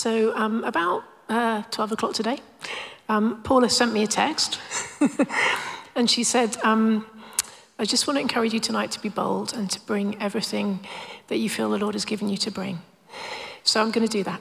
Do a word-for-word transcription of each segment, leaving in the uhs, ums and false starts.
So um, about uh, twelve o'clock today, um, Paula sent me a text and she said, um, I just want to encourage you tonight to be bold and to bring everything that you feel the Lord has given you to bring. So I'm going to do that.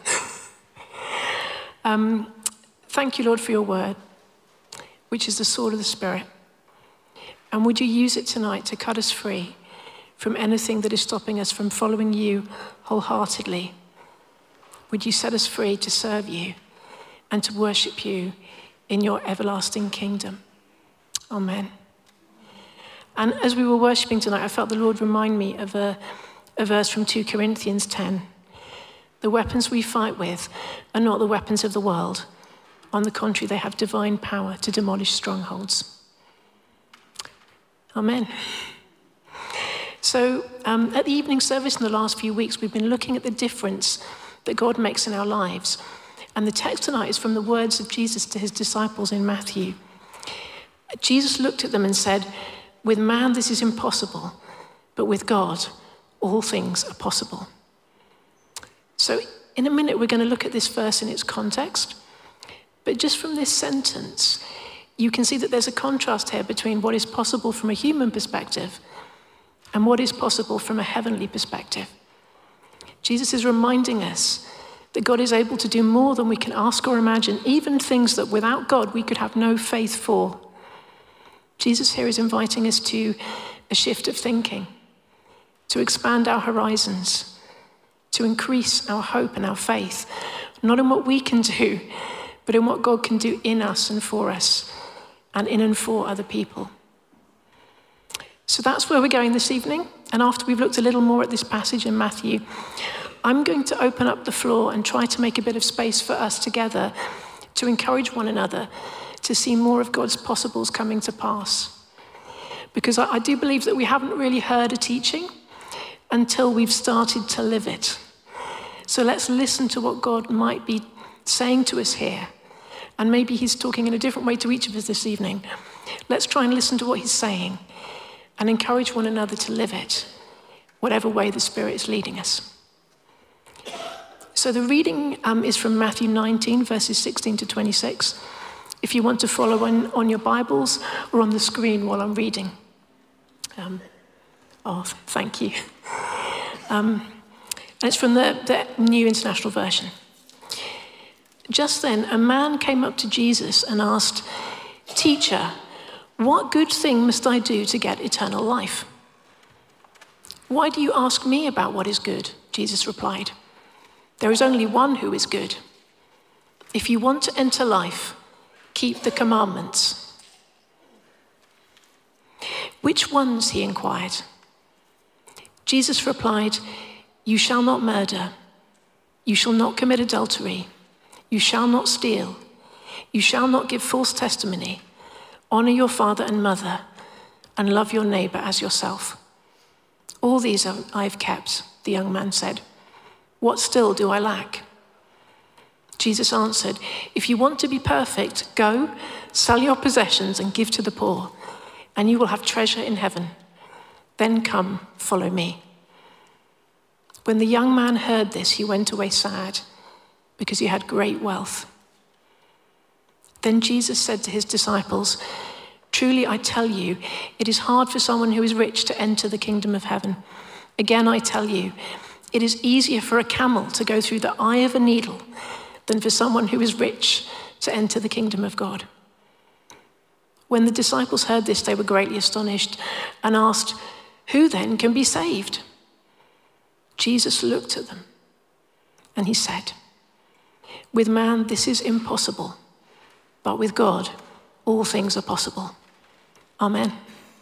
um, thank you, Lord, for your word, which is the sword of the Spirit. And would you use it tonight to cut us free from anything that is stopping us from following you wholeheartedly? Would you set us free to serve you and to worship you in your everlasting kingdom? Amen. And as we were worshiping tonight, I felt the Lord remind me of a, a verse from two Corinthians ten. The weapons we fight with are not the weapons of the world. On the contrary, they have divine power to demolish strongholds. Amen. So um, at the evening service in the last few weeks, we've been looking at the difference that God makes in our lives. And the text tonight is from the words of Jesus to his disciples in Matthew. Jesus looked at them and said, with man this is impossible, but with God all things are possible. So in a minute we're going to look at this verse in its context. But just from this sentence, you can see that there's a contrast here between what is possible from a human perspective and what is possible from a heavenly perspective. Jesus is reminding us that God is able to do more than we can ask or imagine, even things that without God we could have no faith for. Jesus here is inviting us to a shift of thinking, to expand our horizons, to increase our hope and our faith, not in what we can do, but in what God can do in us and for us, and in and for other people. So that's where we're going this evening. And after we've looked a little more at this passage in Matthew, I'm going to open up the floor and try to make a bit of space for us together to encourage one another to see more of God's possibles coming to pass. Because I, I do believe that we haven't really heard a teaching until we've started to live it. So let's listen to what God might be saying to us here. And maybe he's talking in a different way to each of us this evening. Let's try and listen to what he's saying and encourage one another to live it, whatever way the Spirit is leading us. So the reading um, is from Matthew nineteen, verses sixteen to twenty-six. If you want to follow on, on your Bibles or on the screen while I'm reading. Um, oh, thank you. Um, and it's from the, the New International Version. Just then, a man came up to Jesus and asked, "Teacher, what good thing must I do to get eternal life?" "Why do you ask me about what is good?" Jesus replied. "There is only one who is good. If you want to enter life, keep the commandments." "Which ones?" he inquired. Jesus replied, "You shall not murder. You shall not commit adultery. You shall not steal. You shall not give false testimony. Honor your father and mother, and love your neighbor as yourself." "All these I have kept," the young man said. "What still do I lack?" Jesus answered, "If you want to be perfect, go, sell your possessions and give to the poor, and you will have treasure in heaven. Then come, follow me." When the young man heard this, he went away sad, because he had great wealth. Then Jesus said to his disciples, "Truly I tell you, it is hard for someone who is rich to enter the kingdom of heaven. Again I tell you, it is easier for a camel to go through the eye of a needle than for someone who is rich to enter the kingdom of God." When the disciples heard this, they were greatly astonished and asked, "Who then can be saved?" Jesus looked at them and he said, "With man this is impossible, but with God all things are possible." Amen.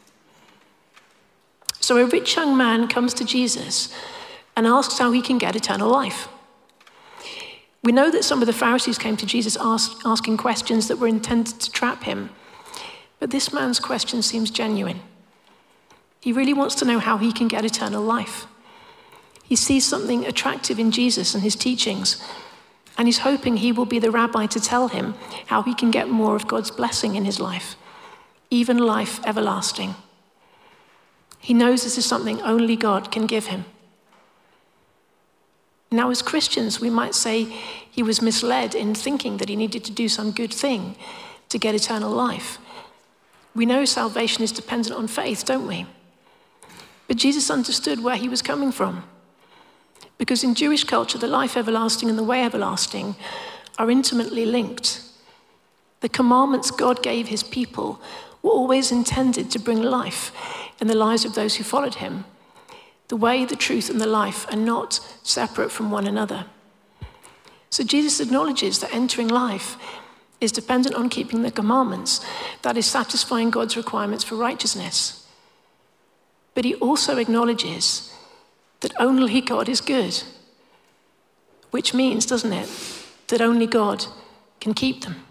So a rich young man comes to Jesus and asks how he can get eternal life. We know that some of the Pharisees came to Jesus ask, asking questions that were intended to trap him, but this man's question seems genuine. He really wants to know how he can get eternal life. He sees something attractive in Jesus and his teachings, and he's hoping he will be the rabbi to tell him how he can get more of God's blessing in his life, even life everlasting. He knows this is something only God can give him. Now, as Christians, we might say he was misled in thinking that he needed to do some good thing to get eternal life. We know salvation is dependent on faith, don't we? But Jesus understood where he was coming from. Because in Jewish culture, the life everlasting and the way everlasting are intimately linked. The commandments God gave his people were always intended to bring life in the lives of those who followed him. The way, the truth, and the life are not separate from one another. So Jesus acknowledges that entering life is dependent on keeping the commandments, that is, satisfying God's requirements for righteousness. But he also acknowledges that only God is good, which means, doesn't it, that only God can keep them.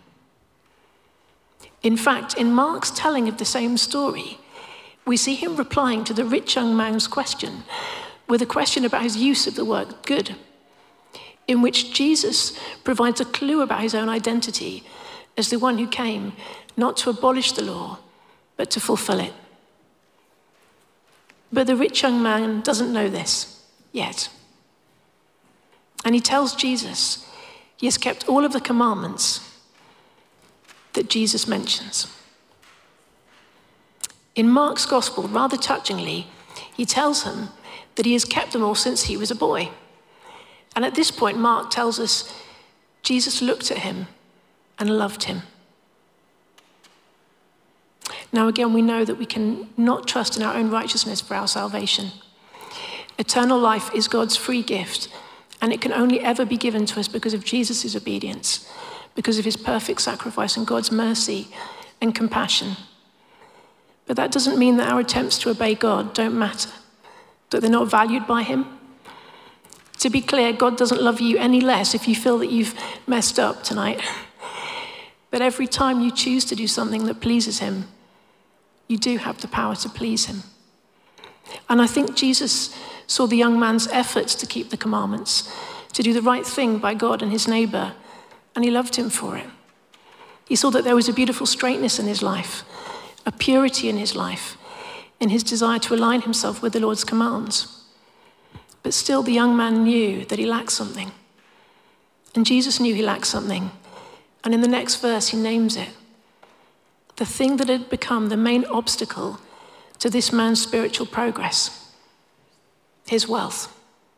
In fact, in Mark's telling of the same story, we see him replying to the rich young man's question with a question about his use of the word good, in which Jesus provides a clue about his own identity as the one who came not to abolish the law, but to fulfill it. But the rich young man doesn't know this yet. And he tells Jesus he has kept all of the commandments that Jesus mentions. In Mark's gospel, rather touchingly, he tells him that he has kept them all since he was a boy. And at this point, Mark tells us Jesus looked at him and loved him. Now again, we know that we can not trust in our own righteousness for our salvation. Eternal life is God's free gift, and it can only ever be given to us because of Jesus' obedience, because of his perfect sacrifice and God's mercy and compassion. But that doesn't mean that our attempts to obey God don't matter, that they're not valued by him. To be clear, God doesn't love you any less if you feel that you've messed up tonight. But every time you choose to do something that pleases him, you do have the power to please him. And I think Jesus saw the young man's efforts to keep the commandments, to do the right thing by God and his neighbor, and he loved him for it. He saw that there was a beautiful straightness in his life, a purity in his life, in his desire to align himself with the Lord's commands. But still, the young man knew that he lacked something. And Jesus knew he lacked something. And in the next verse, he names it. The thing that had become the main obstacle to this man's spiritual progress: his wealth.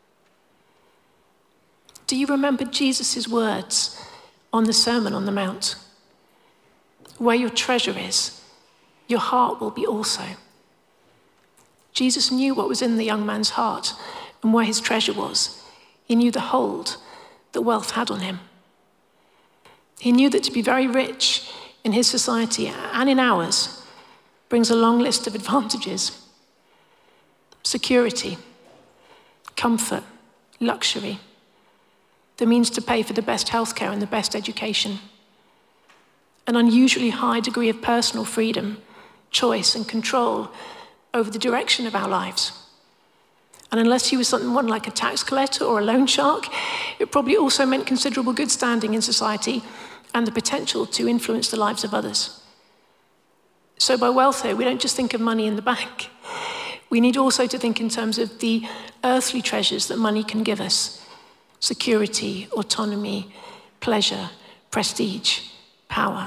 Do you remember Jesus' words on the Sermon on the Mount? Where your treasure is, your heart will be also. Jesus knew what was in the young man's heart and where his treasure was. He knew the hold that wealth had on him. He knew that to be very rich in his society and in ours brings a long list of advantages: security, comfort, luxury, the means to pay for the best healthcare and the best education, an unusually high degree of personal freedom, choice, and control over the direction of our lives. And unless he was someone like a tax collector or a loan shark, it probably also meant considerable good standing in society and the potential to influence the lives of others. So by wealth here, we don't just think of money in the bank. We need also to think in terms of the earthly treasures that money can give us: security, autonomy, pleasure, prestige, power.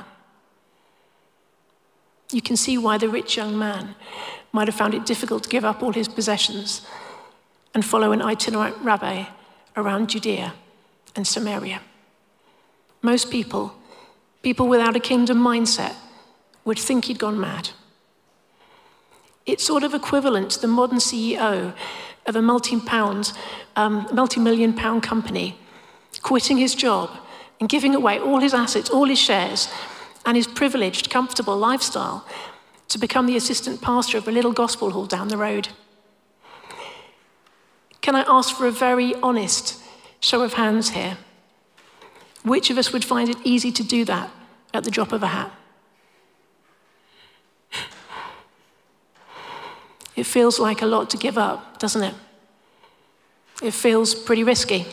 You can see why the rich young man might have found it difficult to give up all his possessions and follow an itinerant rabbi around Judea and Samaria. Most people, people without a kingdom mindset, would think he'd gone mad. It's sort of equivalent to the modern C E O of a multi-pound, um, multi-million pound company quitting his job and giving away all his assets, all his shares, and his privileged, comfortable lifestyle to become the assistant pastor of a little gospel hall down the road. Can I ask for a very honest show of hands here? Which of us would find it easy to do that at the drop of a hat? It feels like a lot to give up, doesn't it? It feels pretty risky.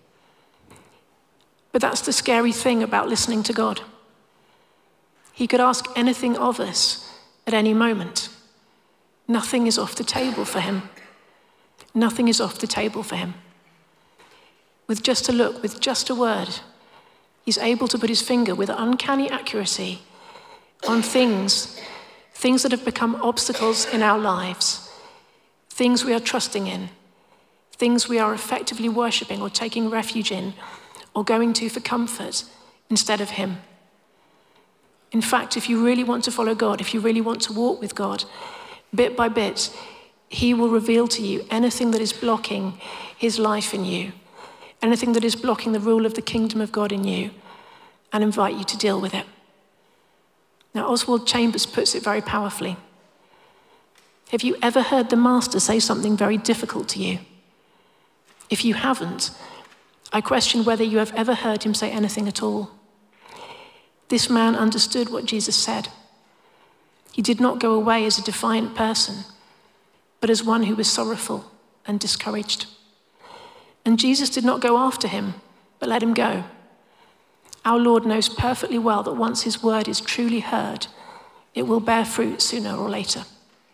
But that's the scary thing about listening to God. He could ask anything of us at any moment. Nothing is off the table for him. Nothing is off the table for him. with just a look, with just a word, he's able to put his finger with uncanny accuracy on things, things that have become obstacles in our lives, things we are trusting in, things we are effectively worshipping or taking refuge in or going to for comfort instead of him. In fact, if you really want to follow God, if you really want to walk with God, bit by bit, he will reveal to you anything that is blocking his life in you, anything that is blocking the rule of the kingdom of God in you, and invite you to deal with it. Now, Oswald Chambers puts it very powerfully. Have you ever heard the master say something very difficult to you? If you haven't, I question whether you have ever heard him say anything at all. This man understood what Jesus said. He did not go away as a defiant person, but as one who was sorrowful and discouraged. And Jesus did not go after him, but let him go. Our Lord knows perfectly well that once his word is truly heard, it will bear fruit sooner or later.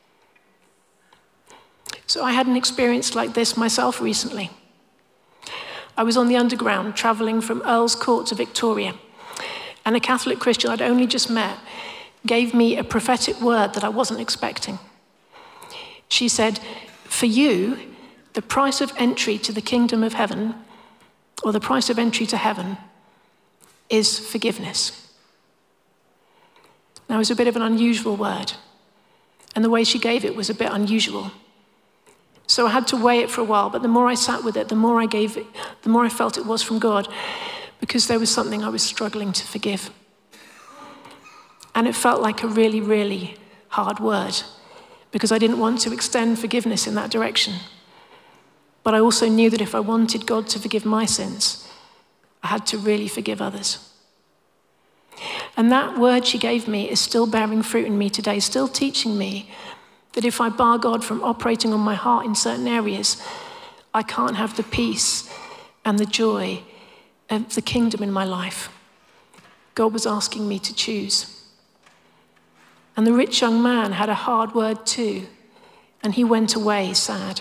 So I had an experience like this myself recently. I was on the Underground traveling from Earl's Court to Victoria, and a Catholic Christian I'd only just met gave me a prophetic word that I wasn't expecting. She said, for you, the price of entry to the kingdom of heaven, or the price of entry to heaven, is forgiveness. Now, it was a bit of an unusual word, and the way she gave it was a bit unusual. So I had to weigh it for a while, but the more I sat with it, the more I gave it, the more I felt it was from God, because there was something I was struggling to forgive. And it felt like a really, really hard word, because I didn't want to extend forgiveness in that direction. But I also knew that if I wanted God to forgive my sins, I had to really forgive others. And that word she gave me is still bearing fruit in me today, still teaching me that if I bar God from operating on my heart in certain areas, I can't have the peace and the joy of the kingdom in my life. God was asking me to choose. And the rich young man had a hard word too, and he went away sad.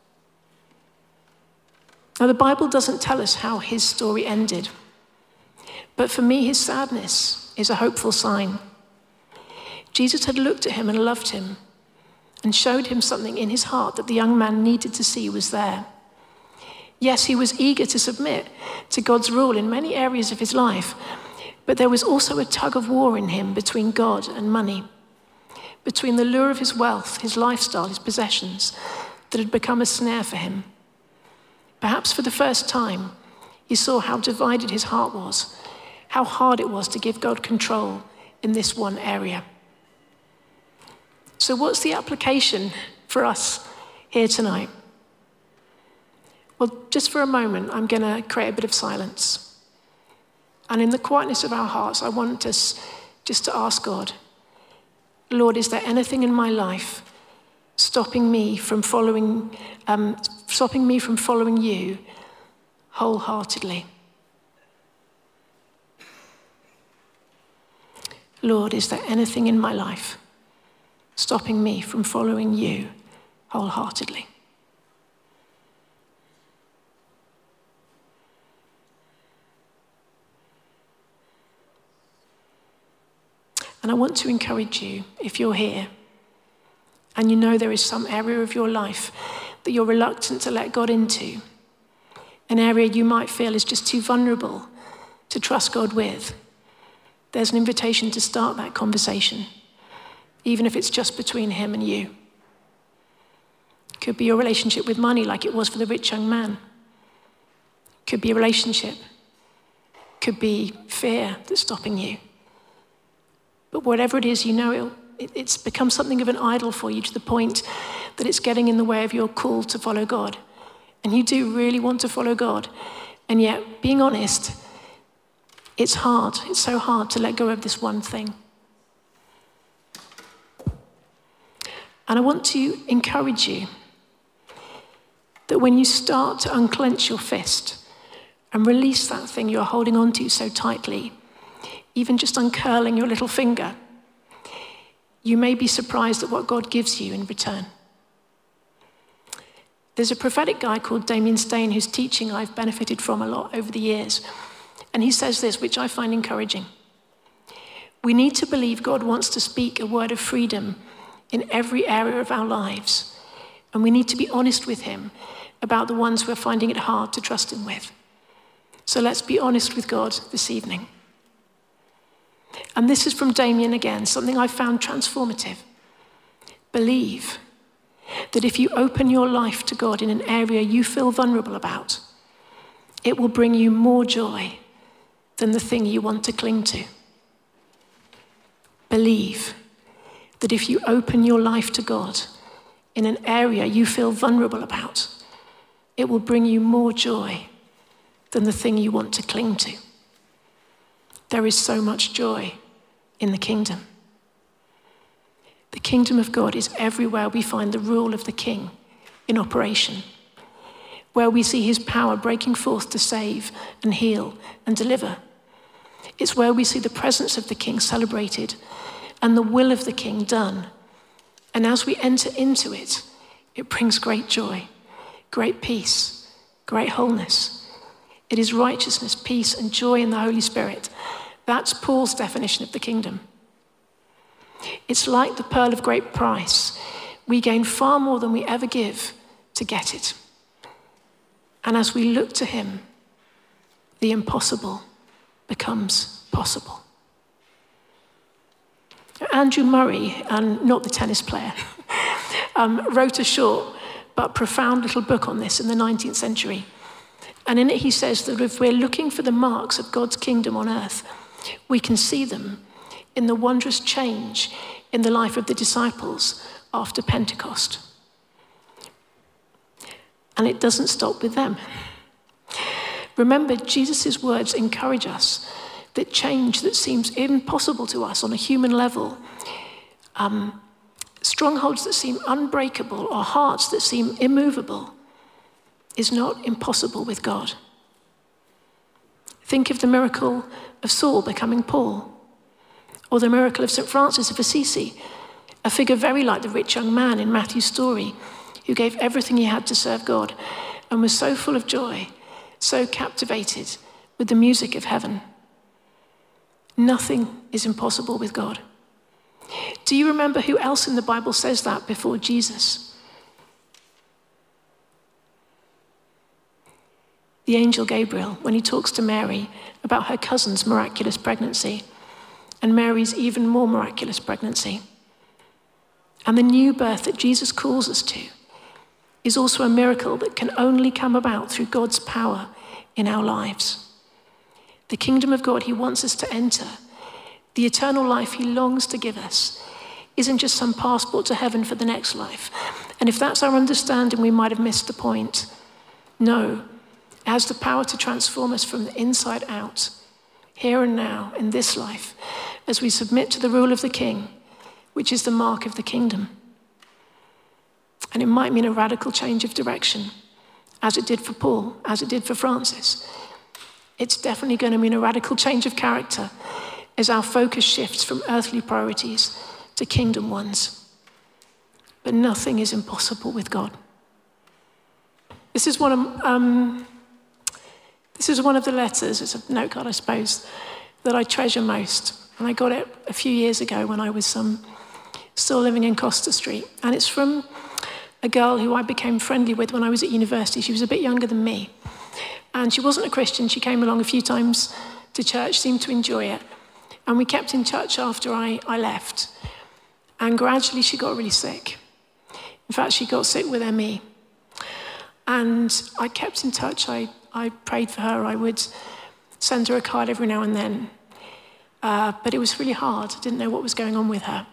Now, the Bible doesn't tell us how his story ended, but for me, his sadness is a hopeful sign. Jesus had looked at him and loved him and showed him something in his heart that the young man needed to see was there. Yes, he was eager to submit to God's rule in many areas of his life, but there was also a tug of war in him between God and money, between the lure of his wealth, his lifestyle, his possessions, that had become a snare for him. Perhaps for the first time, he saw how divided his heart was, how hard it was to give God control in this one area. So what's the application for us here tonight? Well, just for a moment, I'm going to create a bit of silence. And in the quietness of our hearts, I want us just to ask God, Lord, is there anything in my life stopping me from following, um, stopping me from following you wholeheartedly? Lord, is there anything in my life stopping me from following you wholeheartedly? And I want to encourage you, if you're here, and you know there is some area of your life that you're reluctant to let God into, an area you might feel is just too vulnerable to trust God with, there's an invitation to start that conversation, even if it's just between him and you. It could be your relationship with money like it was for the rich young man. It could be a relationship. It could be fear that's stopping you. But whatever it is, you know it'll, it, it's become something of an idol for you to the point that it's getting in the way of your call to follow God. And you do really want to follow God. And yet, being honest, it's hard. It's so hard to let go of this one thing. And I want to encourage you that when you start to unclench your fist and release that thing you're holding on to so tightly, even just uncurling your little finger, you may be surprised at what God gives you in return. There's a prophetic guy called Damien Stain whose teaching I've benefited from a lot over the years. And he says this, which I find encouraging. We need to believe God wants to speak a word of freedom in every area of our lives. And we need to be honest with him about the ones we're finding it hard to trust him with. So let's be honest with God this evening. And this is from Damien again, something I found transformative. Believe that if you open your life to God in an area you feel vulnerable about, it will bring you more joy than the thing you want to cling to. Believe that if you open your life to God in an area you feel vulnerable about, it will bring you more joy than the thing you want to cling to. There is so much joy in the kingdom. The kingdom of God is everywhere we find the rule of the king in operation, where we see his power breaking forth to save and heal and deliver. It's where we see the presence of the king celebrated and the will of the king done. And as we enter into it, it brings great joy, great peace, great wholeness. It is righteousness, peace, and joy in the Holy Spirit. That's Paul's definition of the kingdom. It's like the pearl of great price. We gain far more than we ever give to get it. And as we look to him, the impossible becomes possible. Andrew Murray, and not the tennis player, um, wrote a short but profound little book on this in the nineteenth century. And in it he says that if we're looking for the marks of God's kingdom on earth, we can see them in the wondrous change in the life of the disciples after Pentecost. And it doesn't stop with them. Remember, Jesus' words encourage us that change that seems impossible to us on a human level, um, strongholds that seem unbreakable or hearts that seem immovable, is not impossible with God. Think of the miracle of Saul becoming Paul, or the miracle of Saint Francis of Assisi, a figure very like the rich young man in Matthew's story, who gave everything he had to serve God and was so full of joy, so captivated with the music of heaven. Nothing is impossible with God. Do you remember who else in the Bible says that before Jesus? The angel Gabriel, when he talks to Mary about her cousin's miraculous pregnancy and Mary's even more miraculous pregnancy. And the new birth that Jesus calls us to is also a miracle that can only come about through God's power in our lives. The kingdom of God he wants us to enter, the eternal life he longs to give us, isn't just some passport to heaven for the next life. And if that's our understanding, we might have missed the point. No, it has the power to transform us from the inside out, here and now, in this life, as we submit to the rule of the King, which is the mark of the kingdom. And it might mean a radical change of direction, as it did for Paul, as it did for Francis. It's definitely going to mean a radical change of character as our focus shifts from earthly priorities to kingdom ones. But nothing is impossible with God. This is one of, um, this is one of the letters, it's a note card, I suppose, that I treasure most. And I got it a few years ago when I was um, still living in Costa Street. And it's from a girl who I became friendly with when I was at university. She was a bit younger than me. And she wasn't a Christian. She came along a few times to church, seemed to enjoy it. And we kept in touch after I, I left. And gradually she got really sick. In fact, she got sick with M E. And I kept in touch. I, I prayed for her. I would send her a card every now and then. Uh, but it was really hard. I didn't know what was going on with her.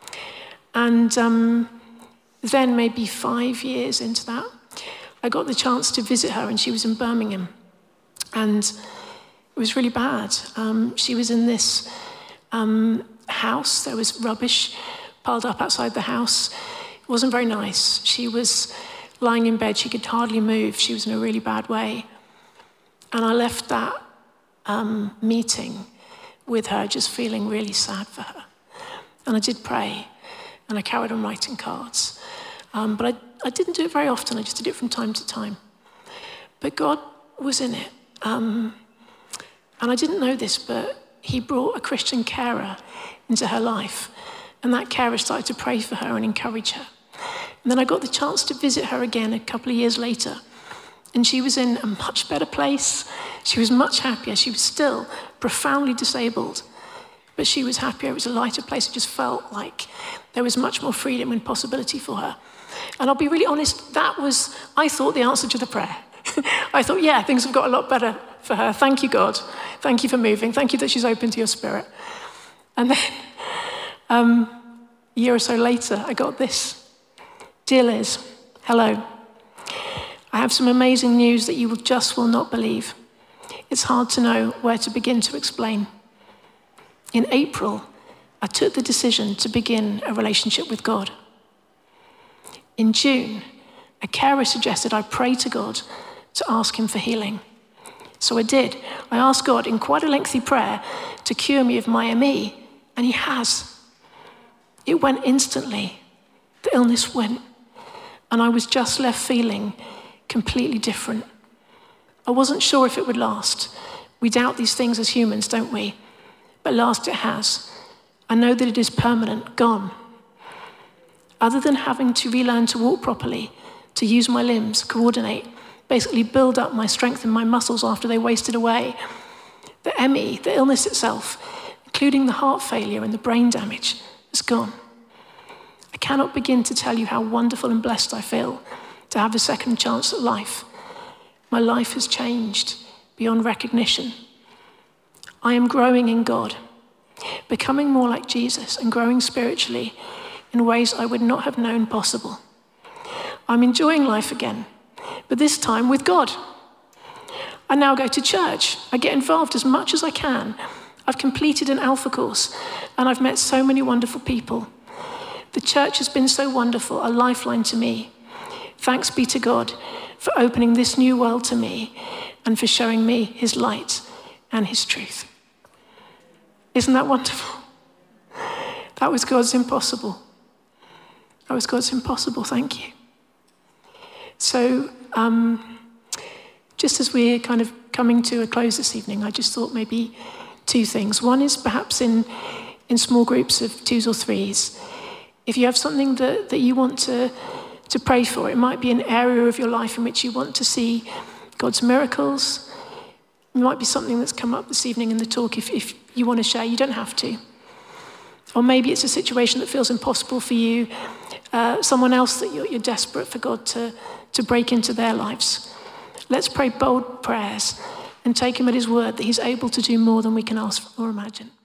And um, then maybe five years into that, I got the chance to visit her, and she was in Birmingham. And it was really bad. Um, she was in this um, house. There was rubbish piled up outside the house. It wasn't very nice. She was lying in bed. She could hardly move. She was in a really bad way. And I left that um, meeting with her just feeling really sad for her. And I did pray, and I carried on writing cards. Um, but I, I didn't do it very often. I just did it from time to time. But God was in it. Um, and I didn't know this, but he brought a Christian carer into her life. And that carer started to pray for her and encourage her. And then I got the chance to visit her again a couple of years later. And she was in a much better place. She was much happier. She was still profoundly disabled, but she was happier. It was a lighter place. It just felt like there was much more freedom and possibility for her. And I'll be really honest, that was, I thought, the answer to the prayer. I thought, yeah, things have got a lot better for her. Thank you, God. Thank you for moving. Thank you that she's open to your spirit. And then um, a year or so later, I got this. Dear Liz, hello. I have some amazing news that you will just will not believe. It's hard to know where to begin to explain. In April, I took the decision to begin a relationship with God. In June, a carer suggested I pray to God to ask him for healing. So I did. I asked God in quite a lengthy prayer to cure me of my M E, and he has. It went instantly. The illness went, and I was just left feeling completely different. I wasn't sure if it would last. We doubt these things as humans, don't we? But last it has. I know that it is permanent, gone. Other than having to relearn to walk properly, to use my limbs, coordinate, basically build up my strength and my muscles after they wasted away, the M E, the illness itself, including the heart failure and the brain damage, is gone. I cannot begin to tell you how wonderful and blessed I feel to have a second chance at life. My life has changed beyond recognition. I am growing in God, becoming more like Jesus and growing spiritually in ways I would not have known possible. I'm enjoying life again, but this time with God. I now go to church. I get involved as much as I can. I've completed an Alpha course, and I've met so many wonderful people. The church has been so wonderful, a lifeline to me. Thanks be to God for opening this new world to me and for showing me his light and his truth. Isn't that wonderful? That was God's impossible. That was God's impossible, thank you. So um, just as we're kind of coming to a close this evening, I just thought maybe two things. One is perhaps in, in small groups of twos or threes, if you have something that, that you want to, to pray for, it might be an area of your life in which you want to see God's miracles. It might be something that's come up this evening in the talk. If, if you want to share, you don't have to. Or maybe it's a situation that feels impossible for you, uh, someone else that you're, you're desperate for God to, to break into their lives. Let's pray bold prayers and take him at his word that he's able to do more than we can ask or imagine.